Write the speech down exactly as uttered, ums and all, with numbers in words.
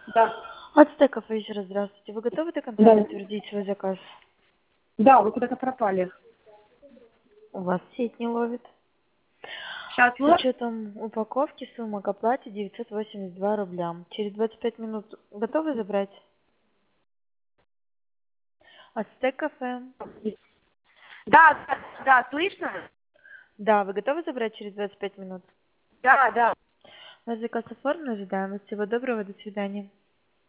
Да, Ацтек кафе, еще раз здравствуйте. Вы готовы до конца да, подтвердить свой заказ? да, вы куда-то пропали. У вас сеть не ловит. Сейчас С вот. учетом упаковки сумма к оплате девятьсот восемьдесят два рубля. Через двадцать пять минут готовы забрать? Ацтек кафе. Да, да, да, слышно? Да, вы готовы забрать через двадцать пять минут? Да, да. Наш заказ оформлен, ожидаем вас. Всего доброго, до свидания.